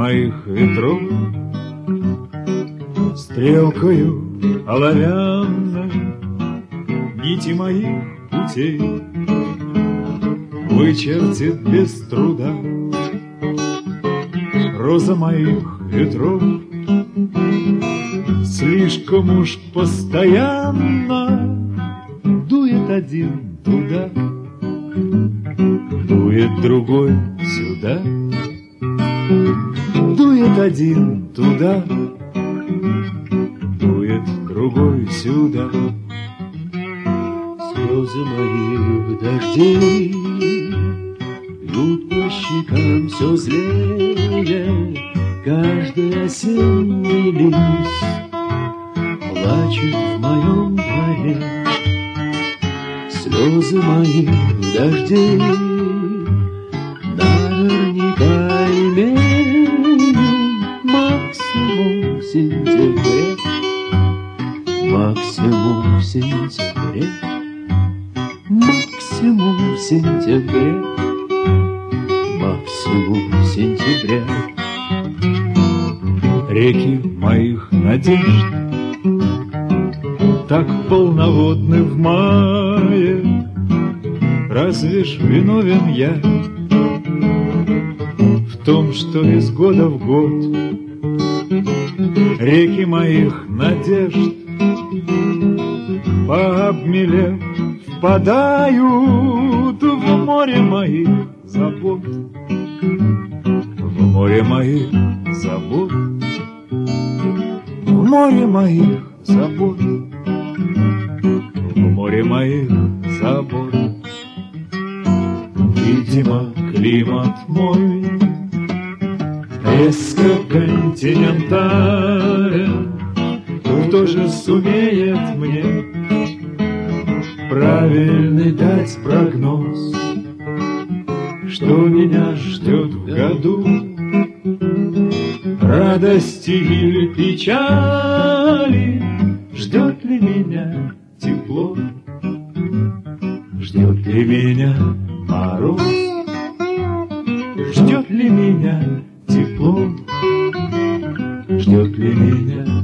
моих ветров, стрелкою оловянной нити моих путей вычертит без труда роза моих ветров. Слишком уж постоянно дует один туда, дует другой сюда, дует один туда, дует другой сюда. Слезы моих дождей бьют по щекам все злее, каждый осенний лист плачет в моем дворе. Слезы моих дождей наверняка имеют максимум в сентябре, максимум в сентябре, максимум в сентябре, максимум в сентябре. Реки моих надежд так полноводны в мае, разве ж виновен я в том, что из года в год реки моих надежд, пообмелев, впадают в море моих забот, в море моих забот, в море моих забот, в море моих забот. Видимо, климат мой резко континентален. Кто же сумеет мне правильный дать прогноз, что меня ждет в году? Радости или печали? Ждет ли меня тепло? Ждет ли меня мороз? Ждет ли меня тепло? Ждет ли меня